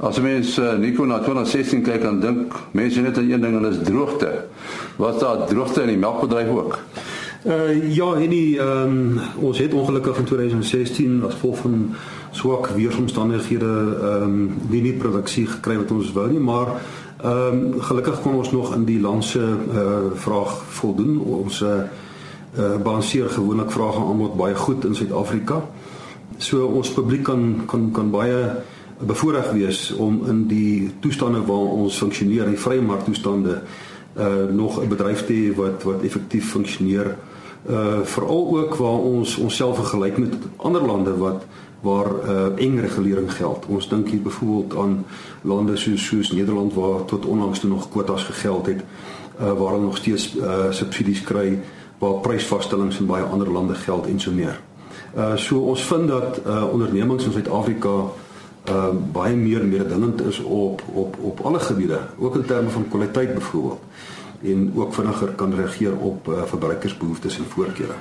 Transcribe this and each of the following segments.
As mens Nico na 2016 kyk, dan dink mense net aan een ding, en dit is droogte. Was daar droogte in die melkbedryf ook? Ja, ons het ongelukkig in 2016 as gevolg van swak weeromstandighede nie produksie gekry wat ons wou nie, maar gelukkig kon ons nog in die landse vraag voldoen. Ons balanseer gewoonlik vraag en aanbod baie goed in Suid-Afrika. So ons publiek kan baie bevoorreg wees om in die toestande waar ons funksioneer, die vrye marktoestande, nog 'n bedryf te hê wat effektief funksioneer. Veral ook waar ons onsself vergelyk met ander lande waar eng regulering geld. Ons dink hier byvoorbeeld aan lande soos Nederland waar tot onlangs toe nog kwotas gegeld het, waar hulle nog steeds subsidies kry, waar prysvaststellings in baie ander lande geld en so meer. So ons vind dat ondernemings in Suid-Afrika baie meer mededingend is op alle gebiede, ook in terme van kwaliteit byvoorbeeld, en ook vinniger kan reageer op verbruikersbehoeftes en voorkeure.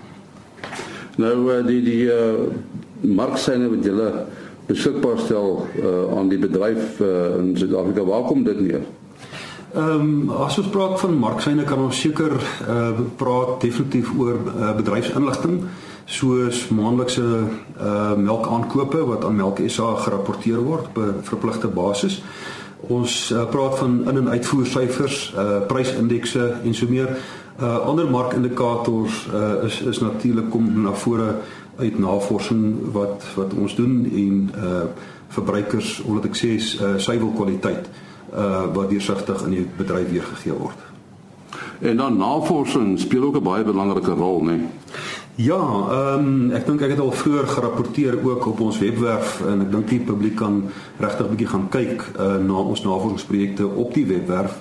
Nou die marksyne wat julle beskikbaar stel aan die bedryf in Suid-Afrika, waar kom dit neer? As ons praat van marksyne, kan ons seker praat definitief oor bedryfsinligting, soos maandelikse melkaankope wat aan Melk SA gerapporteer word op 'n verpligte basis. Ons praat van in- en uitvoersyfers, prysindekse en so meer. Ander markindikators is natuurlik kom na vore uit navorsing wat ons doen en verbruikers, omdat ek sê, suiwelkwaliteit wat deursigtig in die bedryf weergegee word. En dan navorsing speel ook 'n baie belangrike rol, né? Ja, ek dink ek het al vroeër gerapporteer ook op ons webwerf en ek dink die publiek kan regtig bietjie gaan kyk na ons navorsingsprojekte op die webwerf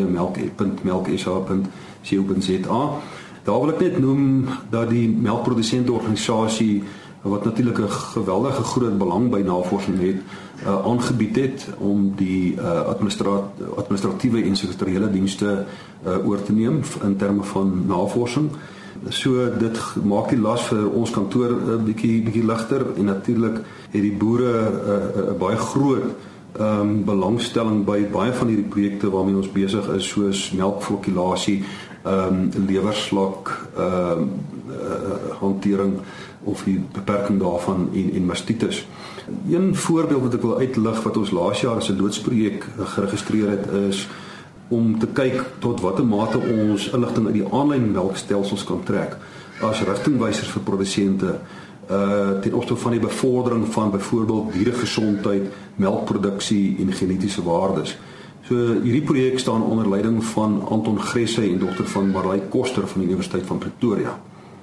www.melk.sa.co.za. Daar wil ek net noem dat die melkprodusenteorganisasie, wat natuurlik 'n geweldige groot belang by navorsing het, aangebied het om die administratiewe en sekretariële dienste oor te neem in terme van navorsing. So dit maak die las vir ons kantoor 'n bietjie ligter en natuurlik het die boere 'n baie groot belangstelling by baie van hierdie projekte waarmee ons besig is, soos melkflokulasie, lewerslak hantering of die beperking daarvan en mastitis. Een voorbeeld wat ek wil uitlig wat ons laas jaar as 'n loodsprojek geregistreer het, is om te kyk tot watter mate ons inligting uit die aanlyn melkstelsels kan trek as rigtingwysers vir produsente ten opsigte van die bevordering van byvoorbeeld dieregesondheid, melkproduksie en genetiese waardes. So hierdie projek staan onder leiding van Anton Gresse en dogter van Marley Koster van die Universiteit van Pretoria.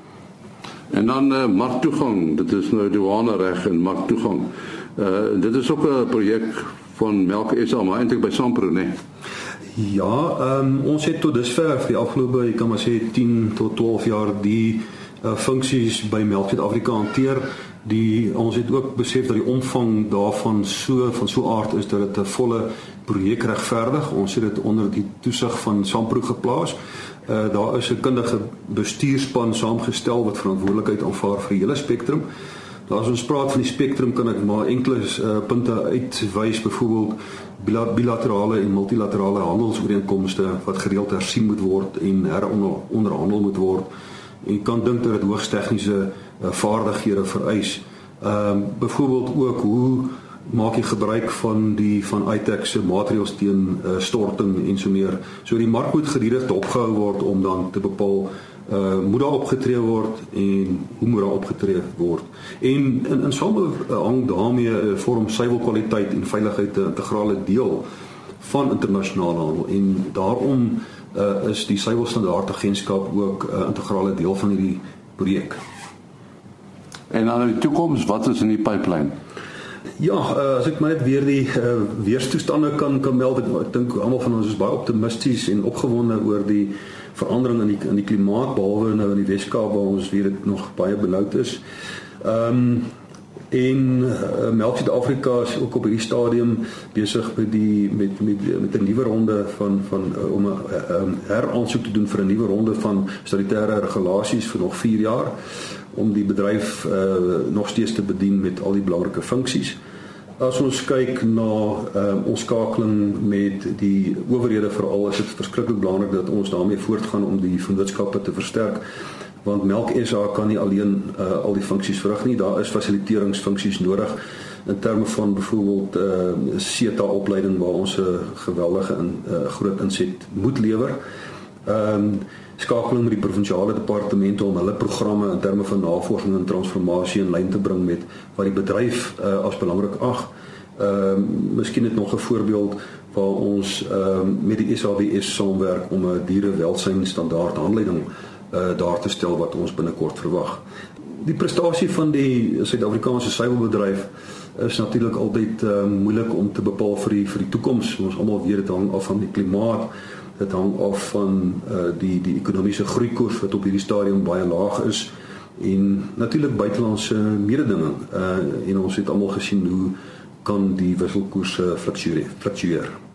En dan marktoegang, dit is nou douanereg en marktoegang. Dit is ook 'n projek van Melk SA, maar eintlik by Sampro, né? Ja, ons het tot dusver vir die afgelope, ek kan maar sê 10 tot 12 jaar die funksies by Melk Suid-Afrika hanteer. Ons het ook besef dat die omvang daarvan van so aard is dat dit 'n volle projek regverdig. Ons het dit onder die toesig van Sampro geplaas. Daar is 'n kundige bestuurspan saamgestel wat verantwoordelikheid aanvaar vir die hele spektrum. Nou as ons praat van die spektrum, kan ek maar enkele punte uitwys, byvoorbeeld bilaterale en multilaterale handelsooreenkomste wat gereeld hersien moet word en onderhandel moet word. En kan dink dat dit hoogs tegniese vaardighede vereis. Byvoorbeeld ook hoe maak jy gebruik van ITAC se maatreëls teen storting en so meer. So die mark moet gedurig opgehou word om dan te bepaal moet daar opgetree word en hoe moet daar opgetree word. En in samehang daarmee vorm suiwelkwaliteit en veiligheid 'n integrale deel van internasionale handel en daarom is die suiwelstandaardagentskap ook 'n integrale deel van hierdie projek. En dan in die toekoms, wat is in die pipeline? Ja, as ek maar net weer die weerstoestande kan meld, ek dink almal van ons is baie optimisties en opgewonde oor die verandering in die klimaat, behalwe nou in die Weskaap waar ons weer dit nog baie benoud is. Melk Suid-Afrika is ook op hierdie stadium besig met 'n nuwe ronde om 'n heraansoek te doen vir 'n nuwe ronde van statutêre regulasies vir nog 4 jaar om die bedryf nog steeds te bedien met al die belangrike funksies. As ons kyk na ons skakeling met die owerhede veral, is dit verskriklik belangrik dat ons daarmee voortgaan om die vennootskappe te versterk, want Melk SA kan nie alleen al die funksies verrig nie, daar is fasiliteeringsfunksies nodig in terme van byvoorbeeld SETA opleiding waar ons 'n geweldige groot inset moet lewer. Skakeling met die provinsiale departemente om hulle programme in terme van navorsing en transformasie in lyn te bring met wat die bedryf as belangrik ag. Miskien net nog 'n voorbeeld waar ons met die SAWS saamwerk om 'n dierewelsyn standaard aanleiding daar te stel wat ons binnekort verwag. Die prestasie van die Suid-Afrikaanse suiwelbedryf is natuurlik altyd moeilik om te bepaal vir die toekoms. Ons almal weet dit hang af van die klimaat, dit hang af van die ekonomiese groeikoers wat op hierdie stadium baie laag is en natuurlik buitelandse mededinging. En ons het almal gesien hoe kan die wisselkoerse fluktueer.